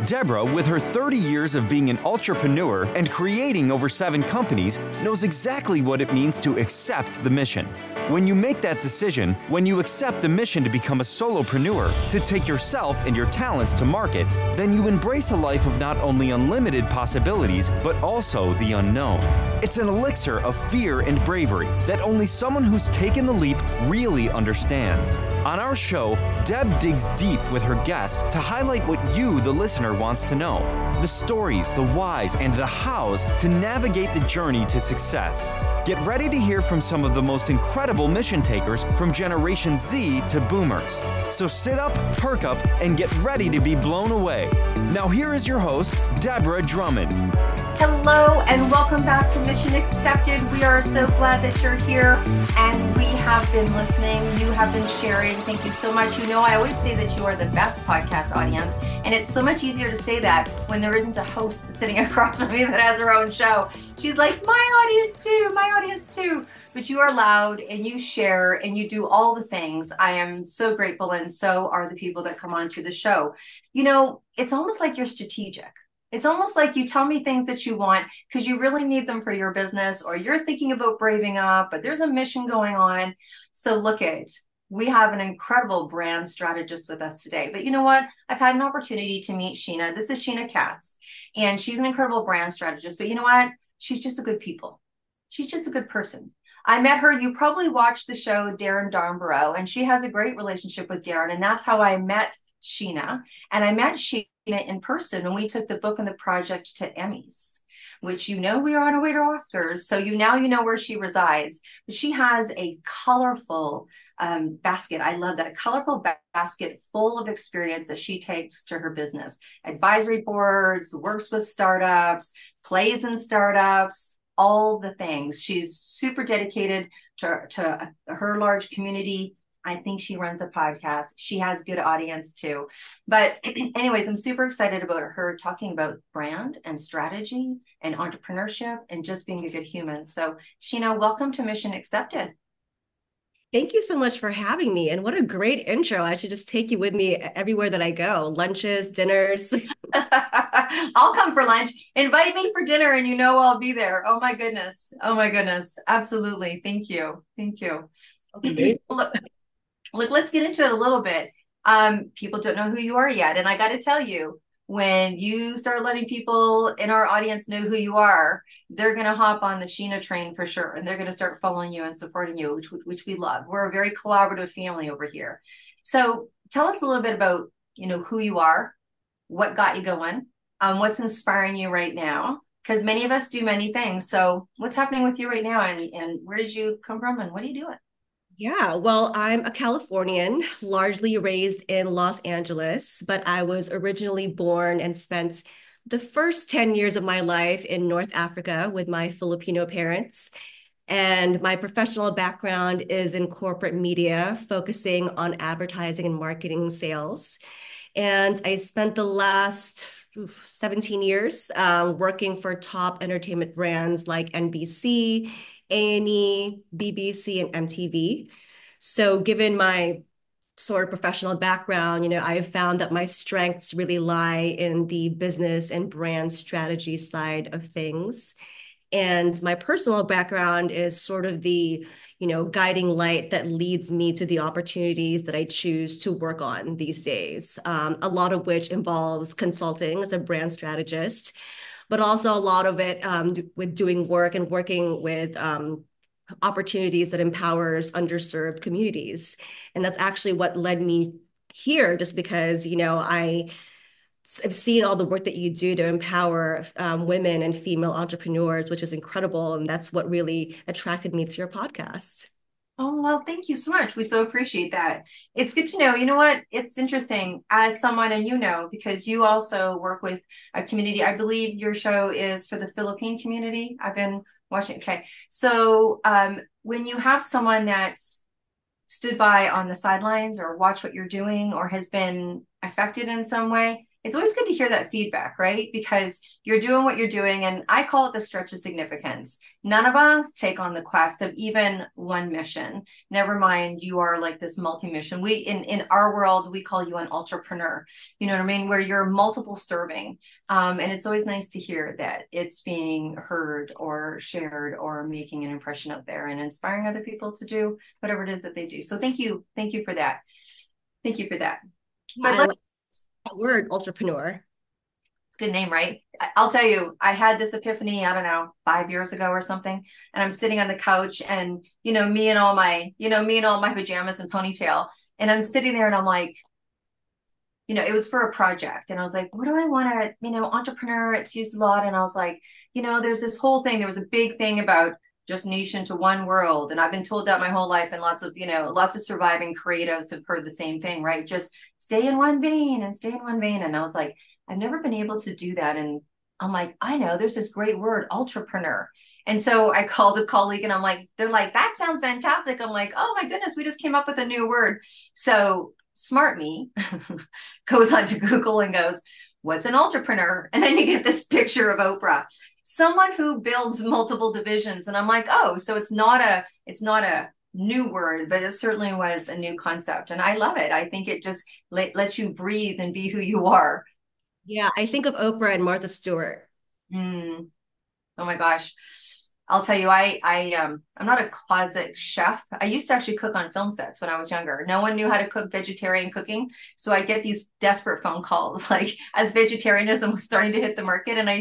Deborah, with her 30 years of being an entrepreneur and creating over 7 companies, knows exactly what it means to accept the mission. When you make that decision, when you accept the mission to become a solopreneur, to take yourself and your talents to market, then you embrace a life of not only unlimited possibilities, but also the unknown. It's an elixir of fear and bravery that only someone who's taken the leap really understands. On our show, Deb digs deep with her guests to highlight what you, the listener, wants to know. The stories, the whys, and the hows to navigate the journey to success. Get ready to hear from some of the most incredible mission takers from Generation Z to Boomers. So sit up, perk up, and get ready to be blown away. Now here is your host, Deborah Drummond. Hello and welcome back to Mission Accepted. We are so glad that you're here and we have been listening. You have been sharing. Thank you so much. You know, I always say that you are the best podcast audience, and it's so much easier to say that when there isn't a host sitting across from me that has her own show. She's like, my audience too. But you are loud and you share and you do all the things. I am so grateful, and so are the people that come on to the show. You know, it's almost like you're strategic. It's almost like you tell me things that you want because you really need them for your business, or you're thinking about braving up, but there's a mission going on. So look it, we have an incredible brand strategist with us today. But you know what? I've had an opportunity to meet Sheena. This is Sheena Katz, and she's an incredible brand strategist. But you know what? She's just a good people. She's just a good person. I met her. You probably watched the show Darren Darnborough, and she has a great relationship with Darren. And that's how I met Sheena. And I met Sheena in person when we took the book and the project to Emmys, which, you know, we are on our way to Oscars. So you know where she resides. But she has a colorful basket. I love that. A colorful basket full of experience that she takes to her business. Advisory boards, works with startups, plays in startups, all the things. She's super dedicated to her large community. I think she runs a podcast. She has good audience too. But anyways, I'm super excited about her talking about brand and strategy and entrepreneurship and just being a good human. So Sheena, welcome to Mission Accepted. Thank you so much for having me. And what a great intro. I should just take you with me everywhere that I go. Lunches, dinners. I'll come for lunch. Invite me for dinner and you know I'll be there. Oh my goodness. Absolutely. Thank you. Okay. Look, let's get into it a little bit. People don't know who you are yet. And I got to tell you, when you start letting people in our audience know who you are, they're going to hop on the Sheena train for sure. And they're going to start following you and supporting you, which we love. We're a very collaborative family over here. So tell us a little bit about, you know, who you are, what got you going, what's inspiring you right now, because many of us do many things. So what's happening with you right now, and where did you come from and what are you doing? Yeah, well, I'm a Californian, largely raised in Los Angeles, but I was originally born and spent the first 10 years of my life in North Africa with my Filipino parents. And my professional background is in corporate media, focusing on advertising and marketing sales. And I spent the last 17 years working for top entertainment brands like NBC, A&E, BBC, and MTV. So given my sort of professional background, you know, I've found that my strengths really lie in the business and brand strategy side of things. And my personal background is sort of the, you know, guiding light that leads me to the opportunities that I choose to work on these days. A lot of which involves consulting as a brand strategist, but also a lot of it with doing work and working with opportunities that empowers underserved communities. And that's actually what led me here, just because, you know, I've seen all the work that you do to empower women and female entrepreneurs, which is incredible. And that's what really attracted me to your podcast. Oh, well, thank you so much. We so appreciate that. It's good to know. You know what? It's interesting as someone, and you know, because you also work with a community. I believe your show is for the Philippine community. I've been watching. Okay. So when you have someone that's stood by on the sidelines or watch what you're doing or has been affected in some way, it's always good to hear that feedback, right? Because you're doing what you're doing. And I call it the stretch of significance. None of us take on the quest of even one mission. Never mind, you are like this multi-mission. In our world, we call you an entrepreneur. You know what I mean? Where you're multiple serving. And it's always nice to hear that it's being heard or shared or making an impression out there and inspiring other people to do whatever it is that they do. So thank you. Thank you for that. Thank you for that. Yeah, I like that word, entrepreneur. It's a good name, right? I'll tell you, I had this epiphany, I don't know, 5 years ago or something. And I'm sitting on the couch and, me and all my pajamas and ponytail. And I'm sitting there and I'm like, it was for a project. And I was like, what do I want to, entrepreneur, it's used a lot. And I was like, there's this whole thing. There was a big thing about just niche into one world. And I've been told that my whole life. And lots of surviving creatives have heard the same thing, right? Just stay in one vein and stay in one vein. And I was like, I've never been able to do that. And I'm like, I know there's this great word, entrepreneur. And so I called a colleague and I'm like, they're like, that sounds fantastic. I'm like, oh my goodness, we just came up with a new word. So smart me goes onto Google and goes, what's an entrepreneur? And then you get this picture of Oprah, someone who builds multiple divisions. And I'm like, oh, so it's not a new word, but it certainly was a new concept. And I love it. I think it just lets you breathe and be who you are. Yeah, I think of Oprah and Martha Stewart. Oh my gosh. I'll tell you, I'm not a closet chef. I used to actually cook on film sets when I was younger. No one knew how to cook vegetarian cooking. So I get these desperate phone calls, like as vegetarianism was starting to hit the market. And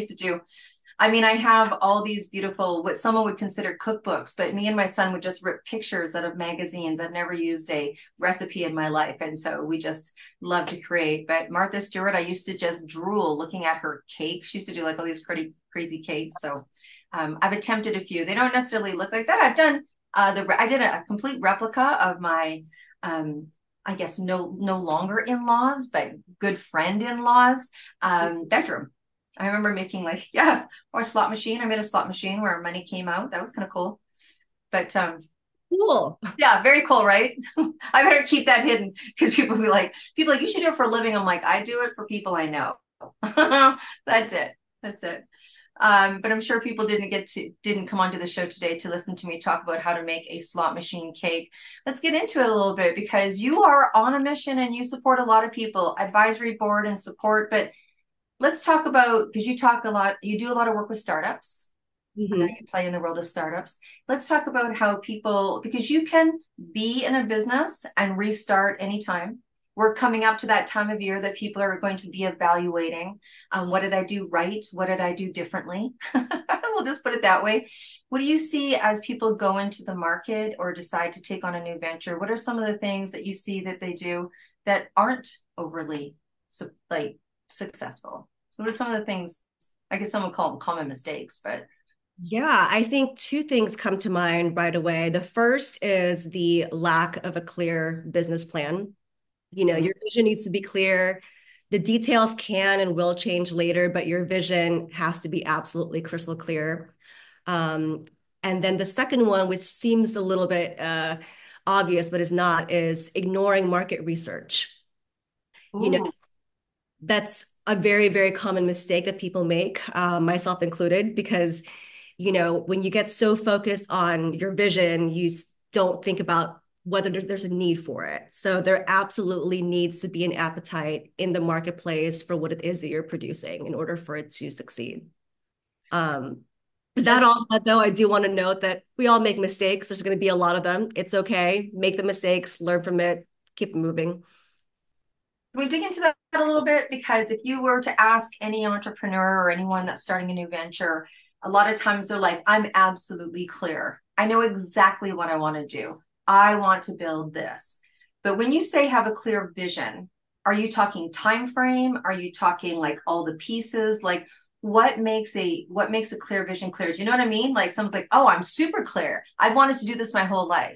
I have all these beautiful, what someone would consider cookbooks, but me and my son would just rip pictures out of magazines. I've never used a recipe in my life. And so we just love to create. But Martha Stewart, I used to just drool looking at her cake. She used to do like all these pretty crazy cakes. So I've attempted a few. They don't necessarily look like that. I've done I did a complete replica of my I guess no longer in-laws, but good friend in-laws bedroom. I remember making or a slot machine. I made a slot machine where money came out. That was kind of cool. But Cool. yeah, very cool, right? I better keep that hidden because people be like, you should do it for a living. I'm like, I do it for people I know. That's it. That's it. But I'm sure people didn't come onto the show today to listen to me talk about how to make a slot machine cake. Let's get into it a little bit because you are on a mission and you support a lot of people, advisory board and support. But let's talk about, because you do a lot of work with startups. Mm-hmm. You play in the world of startups. Let's talk about how people, because you can be in a business and restart anytime. We're coming up to that time of year that people are going to be evaluating what did I do right? What did I do differently? We'll just put it that way. What do you see as people go into the market or decide to take on a new venture? What are some of the things that you see that they do that aren't overly successful? So what are some of the things, I guess some would call them common mistakes, but. Yeah, I think two things come to mind right away. The first is the lack of a clear business plan. Your vision needs to be clear. The details can and will change later, but your vision has to be absolutely crystal clear. And then the second one, which seems a little bit obvious, but is not, is ignoring market research. Ooh. That's a very, very common mistake that people make, myself included, because, when you get so focused on your vision, you don't think about whether there's a need for it. So there absolutely needs to be an appetite in the marketplace for what it is that you're producing in order for it to succeed. That all said, though, I do want to note that we all make mistakes. There's going to be a lot of them. It's okay. Make the mistakes, learn from it, keep moving. Can we dig into that a little bit? Because if you were to ask any entrepreneur or anyone that's starting a new venture, a lot of times they're like, I'm absolutely clear. I know exactly what I want to do. I want to build this. But when you say have a clear vision, are you talking time frame? Are you talking like all the pieces? Like what makes a clear vision clear? Do you know what I mean? Like someone's like, oh, I'm super clear. I've wanted to do this my whole life.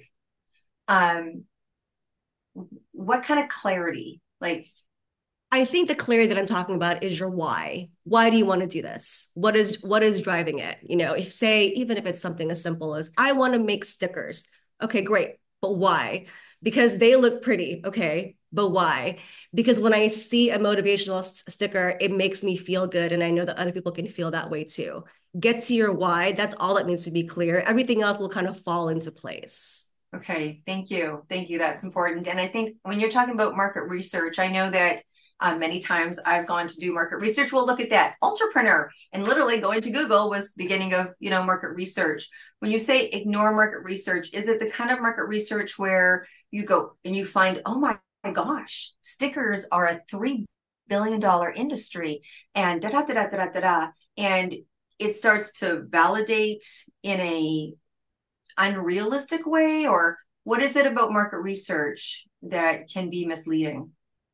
What kind of clarity? Like, I think the clarity that I'm talking about is your why. Why do you want to do this? What is driving it? Even if it's something as simple as I want to make stickers. Okay, great. But why? Because they look pretty. Okay. But why? Because when I see a motivational sticker, it makes me feel good. And I know that other people can feel that way too. Get to your why. That's all that needs to be clear. Everything else will kind of fall into place. Okay, thank you. Thank you. That's important. And I think when you're talking about market research, I know that many times I've gone to do market research. We'll look at that entrepreneur, and literally going to Google was beginning of, market research. When you say ignore market research, is it the kind of market research where you go and you find, oh my gosh, stickers are a $3 billion industry and da da da da da da da, and it starts to validate in a unrealistic way, or what is it about market research that can be misleading?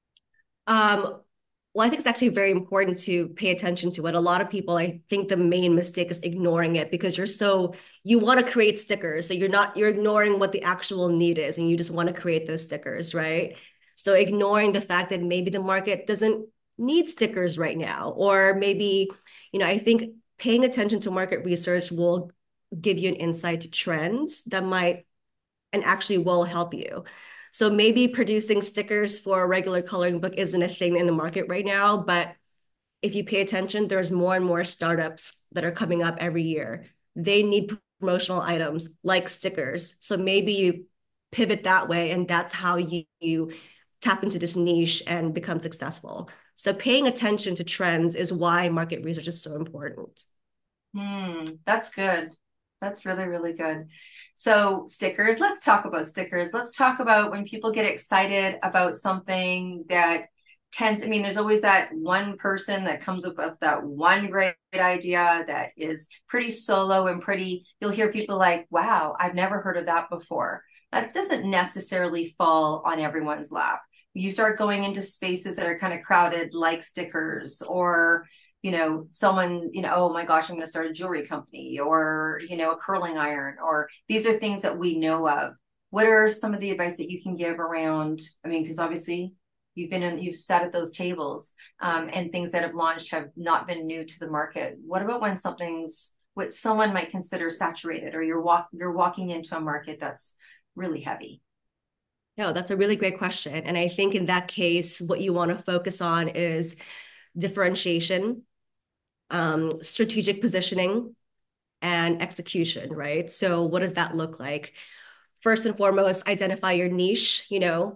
Well, I think it's actually very important to pay attention to it. A lot of people, I think the main mistake is ignoring it because you want to create stickers. So you're ignoring what the actual need is and you just want to create those stickers, right? So ignoring the fact that maybe the market doesn't need stickers right now, or maybe, I think paying attention to market research will give you an insight to trends that might and actually will help you. So maybe producing stickers for a regular coloring book isn't a thing in the market right now, but if you pay attention, there's more and more startups that are coming up every year. They need promotional items like stickers. So maybe you pivot that way, and that's how you tap into this niche and become successful. So paying attention to trends is why market research is so important. That's good. That's really, really good. So stickers, let's talk about stickers. Let's talk about when people get excited about something that there's always that one person that comes up with that one great idea that is pretty solo and you'll hear people like, wow, I've never heard of that before. That doesn't necessarily fall on everyone's lap. You start going into spaces that are kind of crowded, like stickers, or someone, oh my gosh, I'm going to start a jewelry company, or, a curling iron, or these are things that we know of. What are some of the advice that you can give around? I mean, because obviously you've sat at those tables, and things that have launched have not been new to the market. What about when what someone might consider saturated, or you're walking into a market that's really heavy? No, that's a really great question. And I think in that case, what you want to focus on is differentiation, strategic positioning, and execution, right? So what does that look like? First and foremost, identify your niche.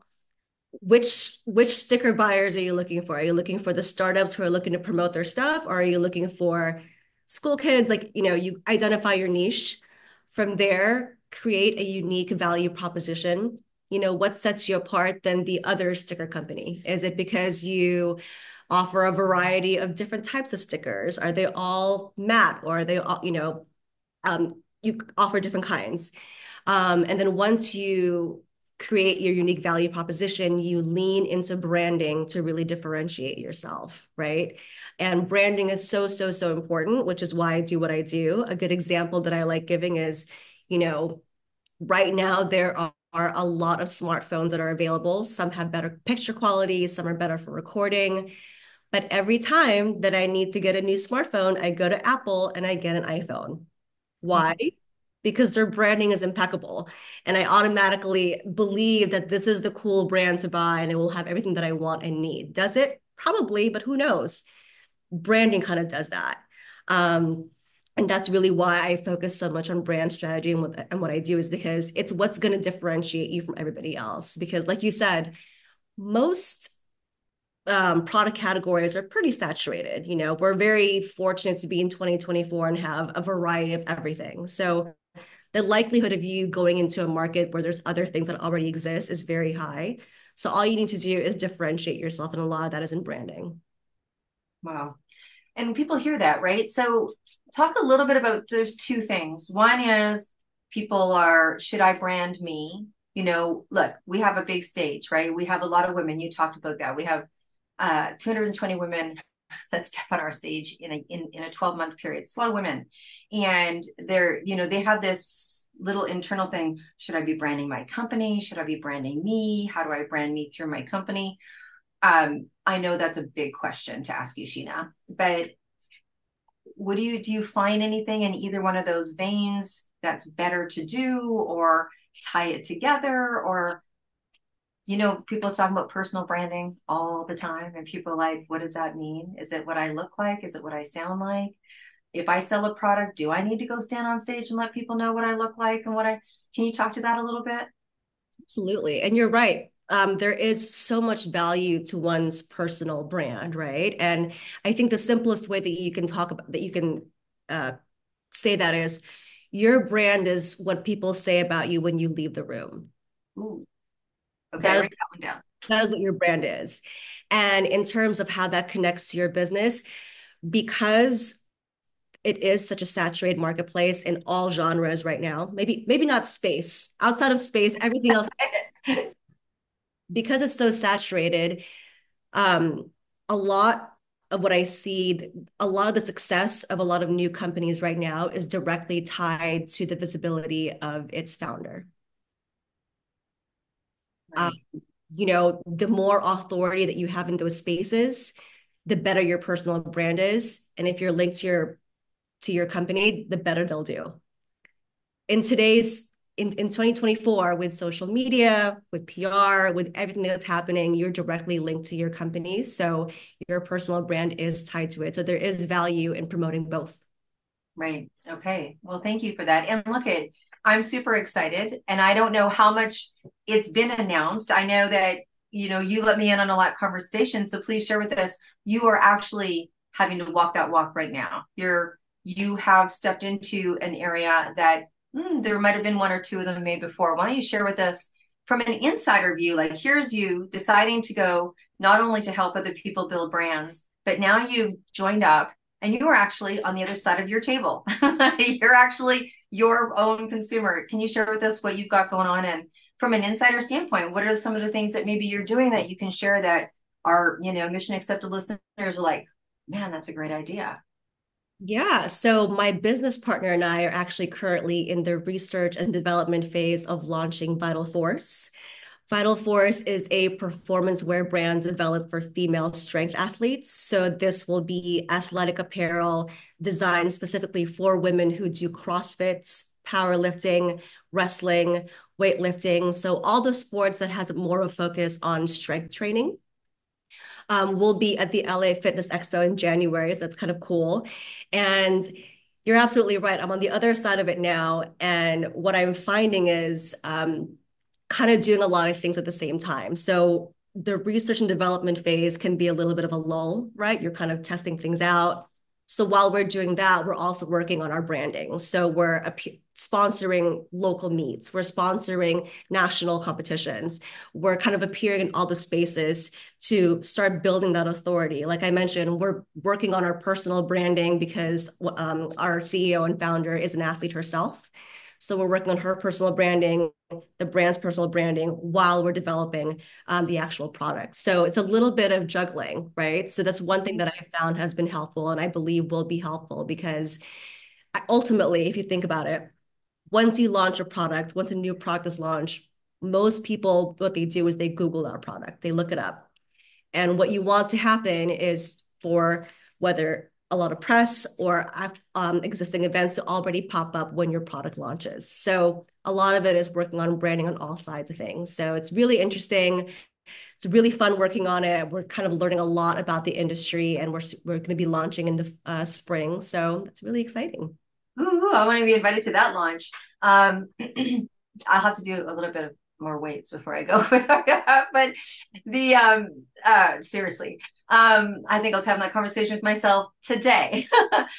Which sticker buyers are you looking for? Are you looking for the startups who are looking to promote their stuff, or are you looking for school kids? You identify your niche. From there, create a unique value proposition. What sets you apart than the other sticker company? Is it because you offer a variety of different types of stickers? Are they all matte, or are they all, you offer different kinds? And then once you create your unique value proposition, you lean into branding to really differentiate yourself, right? And branding is so, so, so important, which is why I do what I do. A good example that I like giving is, right now there are a lot of smartphones that are available. Some have better picture quality, some are better for recording. But every time that I need to get a new smartphone, I go to Apple and I get an iPhone. Why? Because their branding is impeccable. And I automatically believe that this is the cool brand to buy and it will have everything that I want and need. Does it? Probably, but who knows? Branding kind of does that. And that's really why I focus so much on brand strategy, and what I do is because it's what's going to differentiate you from everybody else. Because like you said, most product categories are pretty saturated. We're very fortunate to be in 2024 and have a variety of everything. So the likelihood of you going into a market where there's other things that already exist is very high. So all you need to do is differentiate yourself, and a lot of that is in branding. Wow. And people hear that, right? So talk a little bit about, there's two things. One is people are, should I brand me? Look, we have a big stage, right? We have a lot of women. You talked about that. We have 220 women that step on our stage in a 12-month period. It's a lot of women. And they have this little internal thing. Should I be branding my company? Should I be branding me? How do I brand me through my company? I know that's a big question to ask you, Sheena, but do you find anything in either one of those veins that's better to do, or tie it together, or? people talk about personal branding all the time, and people are like, what does that mean? Is it what I look like? Is it what I sound like? If I sell a product, do I need to go stand on stage and let people know what I look like and can you talk to that a little bit? Absolutely. And you're right. There is so much value to one's personal brand, right? And I think the simplest way that you can talk about that you can uh, say that is your brand is what people say about you when you leave the room. Ooh, okay, That is write that one down. that is what your brand is. And in terms of how that connects to your business, because it is such a saturated marketplace in all genres right now, maybe not space. Outside of space, everything else, because it's so saturated, um, a lot of what I see, a lot of the success of a lot of new companies right now is directly tied to the visibility of its founder. Um, Right. the more authority that you have in those spaces, the better your personal brand is. And if you're linked to your company, the better they'll do. In today's in 2024, with social media, with PR, with everything that's happening, you're directly linked to your companies. So your personal brand is tied to it. So there is value in promoting both. Right. Okay. Well, thank you for that. And I'm super excited, and I don't know how much it's been announced. I know that, you let me in on a lot of conversations, so please share with us. You are actually having to walk that walk right now. You have stepped into an area that there might have been one or two of them made before. Why don't you share with us from an insider view? Like, here's you deciding to go not only to help other people build brands, but now you've joined up and you are actually on the other side of your table. You're actually your own consumer. Can you share with us what you've got going on? And from an insider standpoint, what are some of the things that maybe you're doing that you can share that our, Mission Accepted listeners are like, man, that's a great idea. Yeah, so my business partner and I are actually currently in the research and development phase of launching Vital Force. Vital Force is a performance wear brand developed for female strength athletes. So this will be athletic apparel designed specifically for women who do CrossFits, powerlifting, wrestling, weightlifting. So all the sports that has more of a focus on strength training. We'll be at the LA Fitness Expo in January, so that's kind of cool. And you're absolutely right. I'm on the other side of it now. And what I'm finding is kind of doing a lot of things at the same time. So the research and development phase can be a little bit of a lull, right? You're kind of testing things out. So while we're doing that, we're also working on our branding. So we're sponsoring local meets, we're sponsoring national competitions, we're kind of appearing in all the spaces to start building that authority. Like I mentioned, we're working on our personal branding because our CEO and founder is an athlete herself. So we're working on her personal branding, the brand's personal branding, while we're developing the actual product. So it's a little bit of juggling, right? So that's one thing that I found has been helpful and I believe will be helpful because ultimately, if you think about it, once you launch a product, once a new product is launched, most people, what they do is they Google our product, they look it up. And what you want to happen is for whether a lot of press or existing events to already pop up when your product launches. So a lot of it is working on branding on all sides of things. So it's really interesting. It's really fun working on it. We're kind of learning a lot about the industry, and we're going to be launching in the spring. So that's really exciting. Ooh, I want to be invited to that launch. I'll have to do a little bit of more weights before I go. But seriously, I think I was having that conversation with myself today.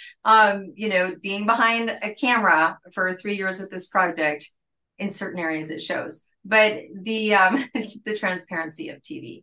Being behind a camera for 3 years with this project, in certain areas it shows. But the transparency of TV.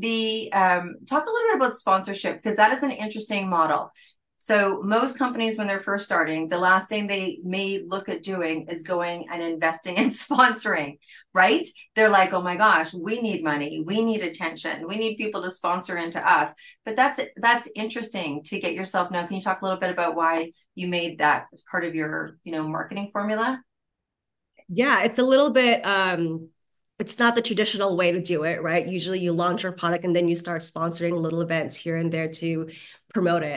Talk a little bit about sponsorship, because that is an interesting model. So most companies, when they're first starting, the last thing they may look at doing is going and investing in sponsoring, right? They're like, oh my gosh, we need money, we need attention, we need people to sponsor into us. But that's interesting to get yourself. Now, can you talk a little bit about why you made that part of your, marketing formula? Yeah, it's a little bit it's not the traditional way to do it, right? Usually you launch your product and then you start sponsoring little events here and there to promote it.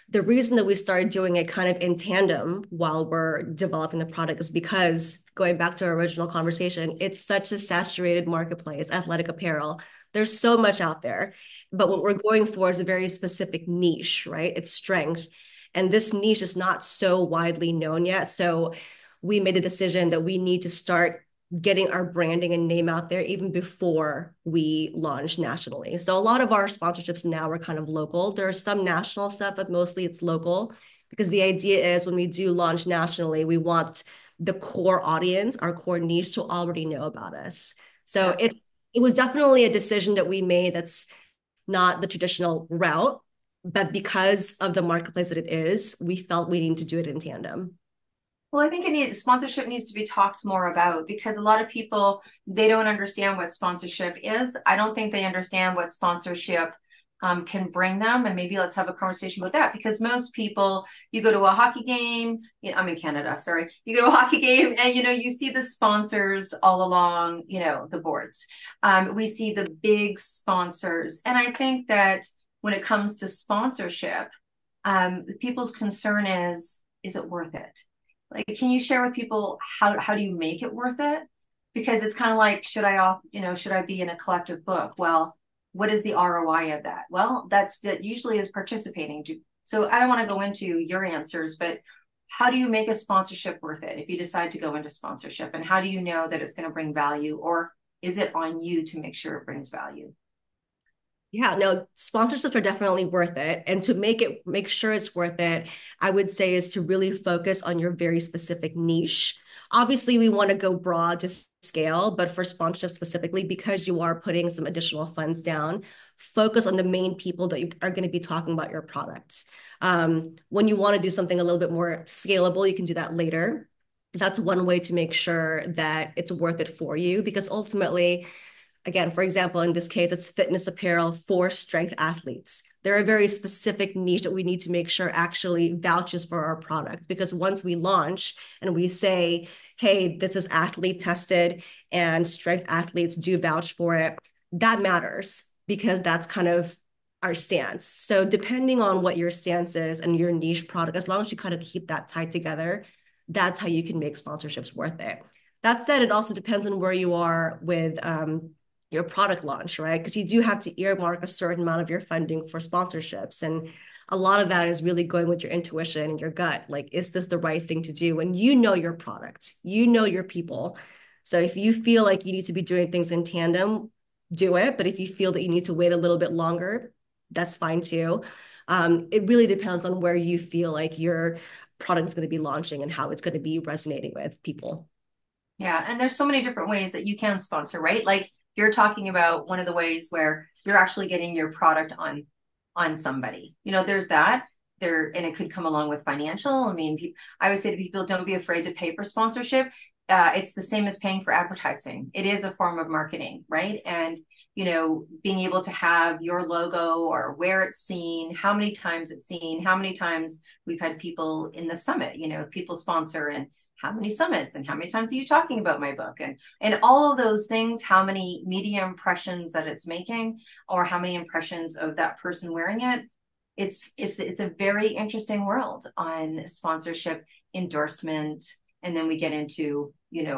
The reason that we started doing it kind of in tandem while we're developing the product is because, going back to our original conversation, it's such a saturated marketplace, athletic apparel. There's so much out there, but what we're going for is a very specific niche, right? It's strength. And this niche is not so widely known yet. So we made a decision that we need to start getting our branding and name out there even before we launch nationally. So a lot of our sponsorships now are kind of local. There are some national stuff, but mostly it's local, because the idea is when we do launch nationally, we want the core audience, our core niche, to already know about us. So it was definitely a decision that we made that's not the traditional route, but because of the marketplace that it is, we felt we needed to do it in tandem. Well, I think sponsorship needs to be talked more about, because a lot of people, they don't understand what sponsorship is. I don't think they understand what sponsorship can bring them. And maybe let's have a conversation about that, because most people, you go to a hockey game, I'm in Canada, sorry. You go to a hockey game and, you see the sponsors all along, the boards. We see the big sponsors. And I think that when it comes to sponsorship, people's concern is it worth it? Like, can you share with people how do you make it worth it? Because it's kind of like, should I be in a collective book? Well, what is the ROI of that? Well, that usually is participating. So I don't want to go into your answers, but how do you make a sponsorship worth it if you decide to go into sponsorship? And how do you know that it's going to bring value, or is it on you to make sure it brings value? Yeah, no, sponsorships are definitely worth it. And to make sure it's worth it, I would say is to really focus on your very specific niche. Obviously, we want to go broad to scale, but for sponsorship specifically, because you are putting some additional funds down, focus on the main people that you are going to be talking about your products. When you want to do something a little bit more scalable, you can do that later. That's one way to make sure that it's worth it for you, because ultimately, again, for example, in this case, it's fitness apparel for strength athletes. They're a very specific niche that we need to make sure actually vouches for our product. Because once we launch and we say, hey, this is athlete tested and strength athletes do vouch for it, that matters, because that's kind of our stance. So depending on what your stance is and your niche product, as long as you kind of keep that tied together, that's how you can make sponsorships worth it. That said, it also depends on where you are with your product launch, right? Because you do have to earmark a certain amount of your funding for sponsorships. And a lot of that is really going with your intuition and your gut. Like, is this the right thing to do? And you know your product, you know your people. So if you feel like you need to be doing things in tandem, do it. But if you feel that you need to wait a little bit longer, that's fine too. It really depends on where you feel like your product is going to be launching and how it's going to be resonating with people. Yeah. And there's so many different ways that you can sponsor, right? Like, you're talking about one of the ways where you're actually getting your product on somebody. There's that there, and it could come along with financial. I mean, I always say to people, don't be afraid to pay for sponsorship. It's the same as paying for advertising. It is a form of marketing, right? And being able to have your logo or where it's seen, how many times it's seen, how many times we've had people in the summit, people sponsor, and how many summits and how many times are you talking about my book, and all of those things, how many media impressions that it's making, or how many impressions of that person wearing it. It's a very interesting world on sponsorship, endorsement, and then we get into,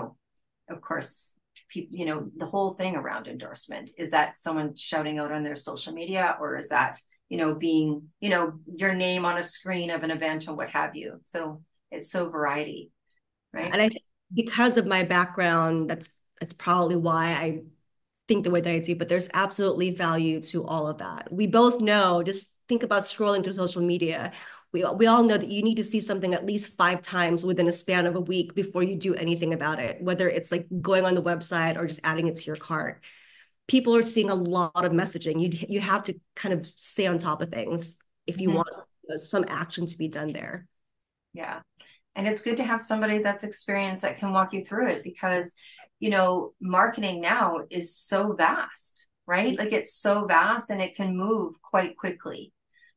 of course, the whole thing around endorsement. Is that someone shouting out on their social media, or is that, being, your name on a screen of an event or what have you? So it's so variety. Right. And I think because of my background, that's probably why I think the way that I do, but there's absolutely value to all of that. We both know, just think about scrolling through social media. We all know that you need to see something at least 5 times within a span of a week before you do anything about it, whether it's like going on the website or just adding it to your cart. People are seeing a lot of messaging. You have to kind of stay on top of things if you want some action to be done there. Yeah. And it's good to have somebody that's experienced that can walk you through it, because, marketing now is so vast, right? Like, it's so vast and it can move quite quickly.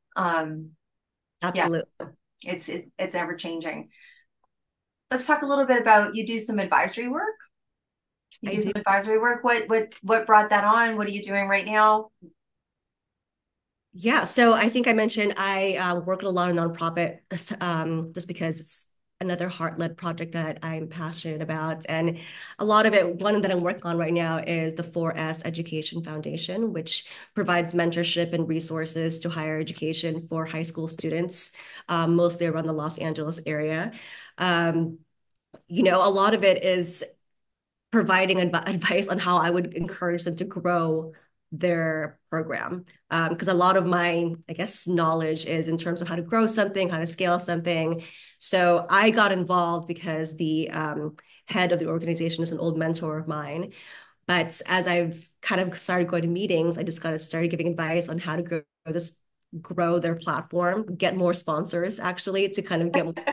Absolutely. Yeah, it's ever changing. Let's talk a little bit about, you do some advisory work. Some advisory work. What brought that on? What are you doing right now? Yeah, so I think I mentioned I work with a lot of nonprofit just because it's another heart-led project that I'm passionate about. And a lot of it, one that I'm working on right now is the 4S Education Foundation, which provides mentorship and resources to higher education for high school students, mostly around the Los Angeles area. Um, a lot of it is providing advice on how I would encourage them to grow their program. Because a lot of my, I guess, knowledge is in terms of how to grow something, how to scale something. So I got involved because the head of the organization is an old mentor of mine. But as I've kind of started going to meetings, I just got to start giving advice on how to grow their platform, get more sponsors actually to kind of get more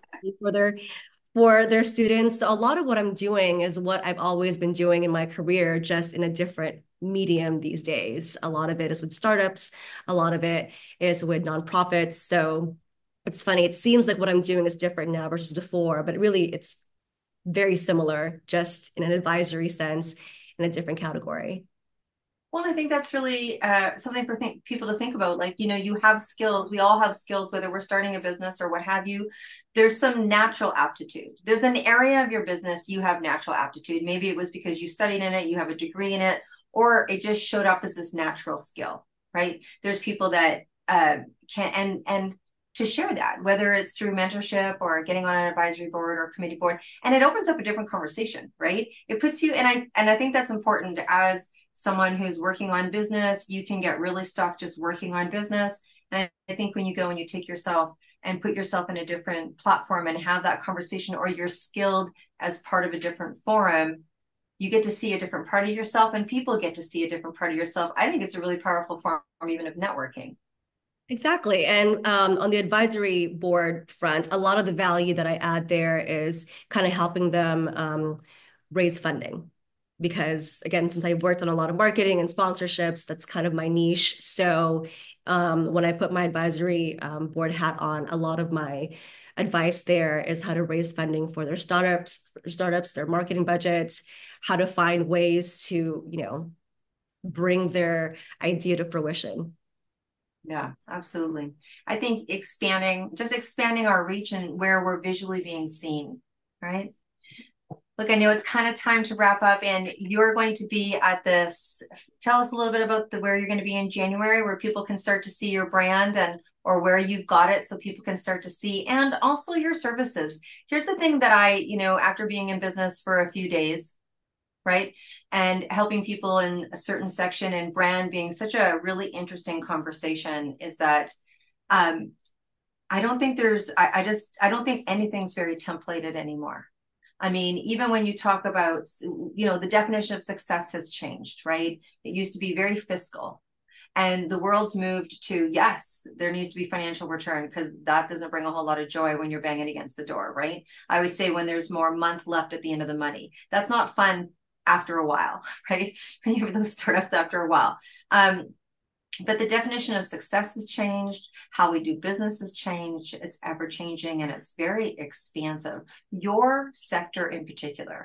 for their students. So a lot of what I'm doing is what I've always been doing in my career, just in a different medium these days. A lot of it is with startups, a lot of it is with nonprofits. So it's funny, it seems like what I'm doing is different now versus before, but really it's very similar, just in an advisory sense in a different category. Well, I think that's really something for people to think about. Like, you have skills. We all have skills, whether we're starting a business or what have you. There's some natural aptitude. There's an area of your business you have natural aptitude. Maybe it was because you studied in it, you have a degree in it, or it just showed up as this natural skill, right? There's people that and to share that, whether it's through mentorship or getting on an advisory board or committee board, and it opens up a different conversation, right? It puts you, and I think that's important as someone who's working on business. You can get really stuck just working on business. And I think when you go and you take yourself and put yourself in a different platform and have that conversation, or you're skilled as part of a different forum, you get to see a different part of yourself and people get to see a different part of yourself. I think it's a really powerful form even of networking. Exactly. And on the advisory board front, a lot of the value that I add there is kind of helping them raise funding. Because again, since I worked on a lot of marketing and sponsorships, that's kind of my niche. So when I put my advisory board hat on, a lot of my advice there is how to raise funding for their startups, their marketing budgets, how to find ways to, bring their idea to fruition. Yeah, absolutely. I think expanding our reach and where we're visually being seen, right? Look, I know it's kind of time to wrap up, and you're going to be at this. Tell us a little bit about where you're going to be in January, where people can start to see your brand and or where you've got it, so people can start to see, and also your services. Here's the thing that after being in business for a few days, right, and helping people in a certain section and brand being such a really interesting conversation, is that I don't think I don't think anything's very templated anymore. I mean, even when you talk about, the definition of success has changed, right? It used to be very fiscal. And the world's moved to, yes, there needs to be financial return, because that doesn't bring a whole lot of joy when you're banging against the door, right? I always say when there's more month left at the end of the money. That's not fun after a while, right? When you have those startups after a while. But the definition of success has changed. How we do business has changed. It's ever changing and it's very expansive. Your sector in particular,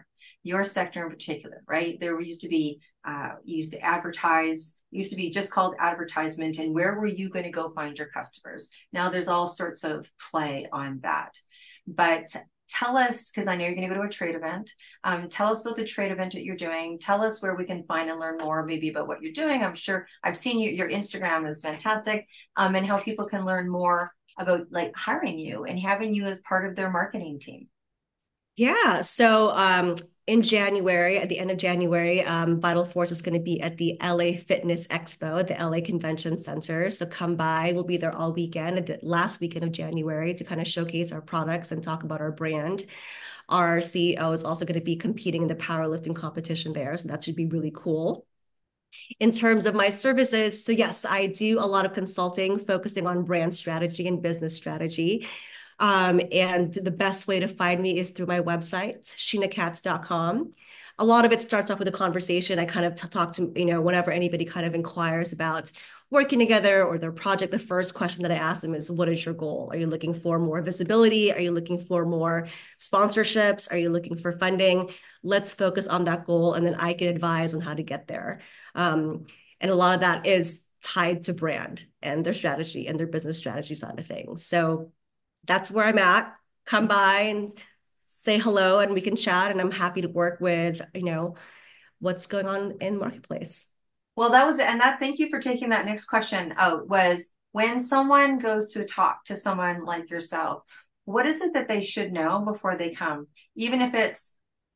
right? There used to be, you used to advertise, used to be just called advertisement. And where were you going to go find your customers? Now there's all sorts of play on that. But tell us, because I know you're going to go to a trade event. Tell us about the trade event that you're doing. Tell us where we can find and learn more, maybe about what you're doing. I'm sure I've seen your Instagram is fantastic, and how people can learn more about like hiring you and having you as part of their marketing team. Yeah. So in January, at the end of January, Vital Force is going to be at the LA Fitness Expo at the LA Convention Center. So come by. We'll be there all weekend, at the last weekend of January, to kind of showcase our products and talk about our brand. Our CEO is also going to be competing in the powerlifting competition there. So that should be really cool. In terms of my services, so yes, I do a lot of consulting focusing on brand strategy and business strategy. And the best way to find me is through my website, sheenakatz.com. A lot of it starts off with a conversation. I kind of talk to, whenever anybody kind of inquires about working together or their project, the first question that I ask them is, what is your goal? Are you looking for more visibility? Are you looking for more sponsorships? Are you looking for funding? Let's focus on that goal, and then I can advise on how to get there. And a lot of that is tied to brand and their strategy and their business strategy side of things. So that's where I'm at. Come by and say hello and we can chat. And I'm happy to work with, what's going on in marketplace. Well, that was it. And thank you for taking that next question out. Was when someone goes to talk to someone like yourself, what is it that they should know before they come? Even if it's,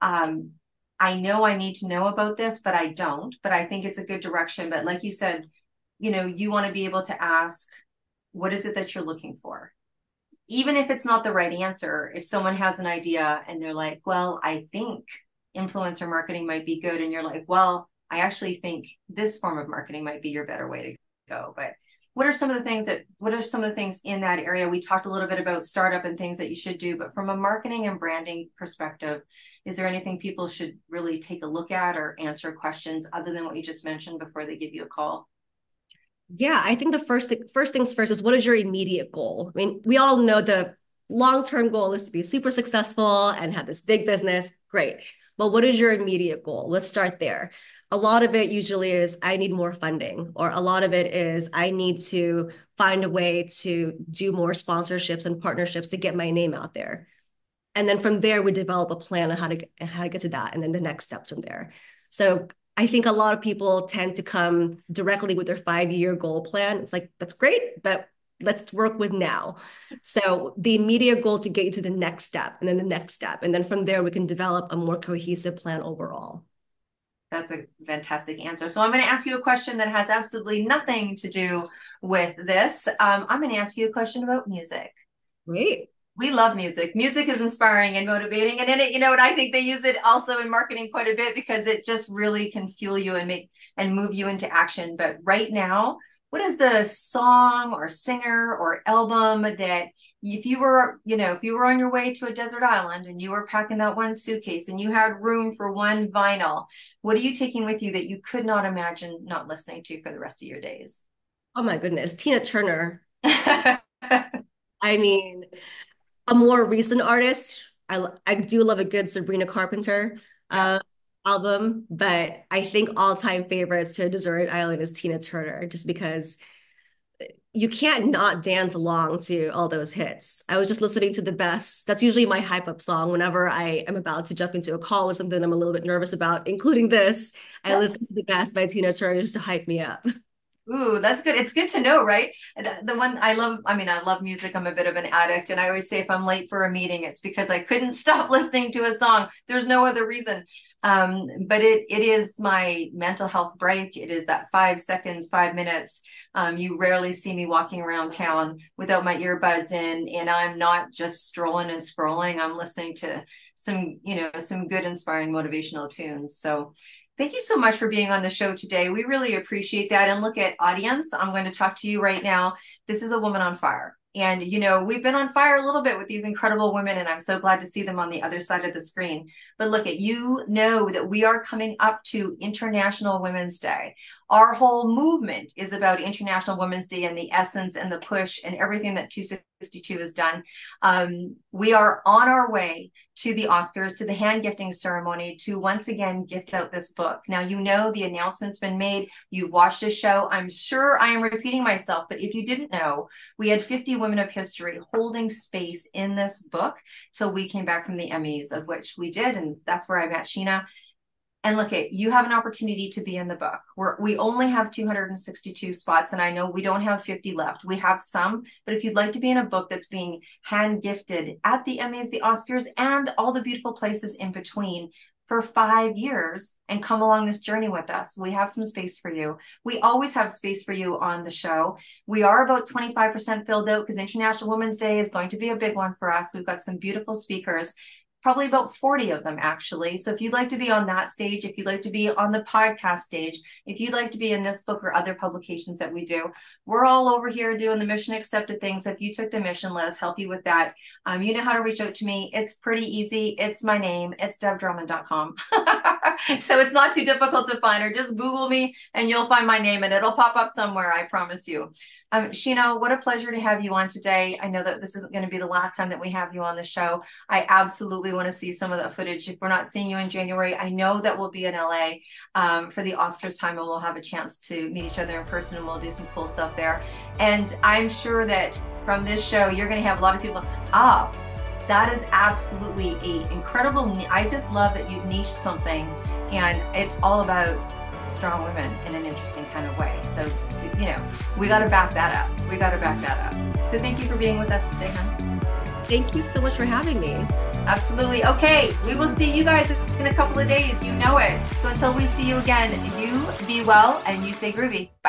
I know I need to know about this, but I don't, but I think it's a good direction. But like you said, you want to be able to ask, what is it that you're looking for? Even if it's not the right answer, if someone has an idea and they're like, well, I think influencer marketing might be good. And you're like, well, I actually think this form of marketing might be your better way to go. But what are some of the things in that area? We talked a little bit about startup and things that you should do, but from a marketing and branding perspective, is there anything people should really take a look at or answer questions other than what you just mentioned before they give you a call? Yeah, I think the first things first is, what is your immediate goal? I mean, we all know the long-term goal is to be super successful and have this big business. Great. But what is your immediate goal? Let's start there. A lot of it usually is, I need more funding, or a lot of it is, I need to find a way to do more sponsorships and partnerships to get my name out there. And then from there, we develop a plan on how to get to that, and then the next steps from there. So I think a lot of people tend to come directly with their 5-year goal plan. It's like, that's great, but let's work with now. So the immediate goal to get you to the next step, and then the next step. And then from there, we can develop a more cohesive plan overall. That's a fantastic answer. So I'm going to ask you a question that has absolutely nothing to do with this. I'm going to ask you a question about music. Great. We love music. Music is inspiring and motivating. And in it, and I think they use it also in marketing quite a bit because it just really can fuel you and move you into action. But right now, what is the song or singer or album that if you were on your way to a desert island and you were packing that one suitcase and you had room for one vinyl, what are you taking with you that you could not imagine not listening to for the rest of your days? Oh my goodness, Tina Turner. I mean, a more recent artist, I do love a good Sabrina Carpenter album, but I think all-time favorites to a desert island is Tina Turner, just because you can't not dance along to all those hits. I was just listening to The Best. That's usually my hype up song whenever I am about to jump into a call or something I'm a little bit nervous about, including this. I listen to The Best by Tina Turner just to hype me up. Ooh, that's good. It's good to know, right? The one I love music. I'm a bit of an addict. And I always say if I'm late for a meeting, it's because I couldn't stop listening to a song. There's no other reason. But it is my mental health break. It is that 5 seconds, 5 minutes. You rarely see me walking around town without my earbuds in, and I'm not just strolling and scrolling. I'm listening to some good, inspiring, motivational tunes. So thank you so much for being on the show today. We really appreciate that. And look at audience, I'm going to talk to you right now. This is a woman on fire. And, we've been on fire a little bit with these incredible women, and I'm so glad to see them on the other side of the screen. But look at, that we are coming up to International Women's Day. Our whole movement is about International Women's Day and the essence and the push and everything that 262 has done. We are on our way to the Oscars, to the hand gifting ceremony, to once again gift out this book. Now, the announcement's been made. You've watched this show. I'm sure I am repeating myself, but if you didn't know, we had 50 women of history holding space in this book till we came back from the Emmys, of which we did, and that's where I met Sheena. And look, you have an opportunity to be in the book. We only have 262 spots, and I know we don't have 50 left. We have some, but if you'd like to be in a book that's being hand gifted at the Emmys, the Oscars, and all the beautiful places in between for 5 years and come along this journey with us, we have some space for you. We always have space for you on the show. We are about 25% filled out because International Women's Day is going to be a big one for us. We've got some beautiful speakers. Probably about 40 of them, actually. So if you'd like to be on that stage, if you'd like to be on the podcast stage, if you'd like to be in this book or other publications that we do, we're all over here doing the Mission Accepted thing. So if you took the mission, let us help you with that. You know how to reach out to me. It's pretty easy. It's my name. It's debdrummond.com. So it's not too difficult to find her. Just Google me and you'll find my name and it'll pop up somewhere. I promise you. Sheena, what a pleasure to have you on today. I know that this isn't going to be the last time that we have you on the show. I absolutely want to see some of that footage. If we're not seeing you in January, I know that we'll be in LA for the Oscars time and we'll have a chance to meet each other in person and we'll do some cool stuff there. And I'm sure that from this show, you're going to have a lot of people, that is absolutely an incredible. I just love that you've niched something and it's all about strong women in an interesting kind of way. So, we got to back that up. So thank you for being with us today, hon. Thank you so much for having me. Absolutely. Okay. We will see you guys in a couple of days. You know it. So until we see you again, you be well and you stay groovy. Bye.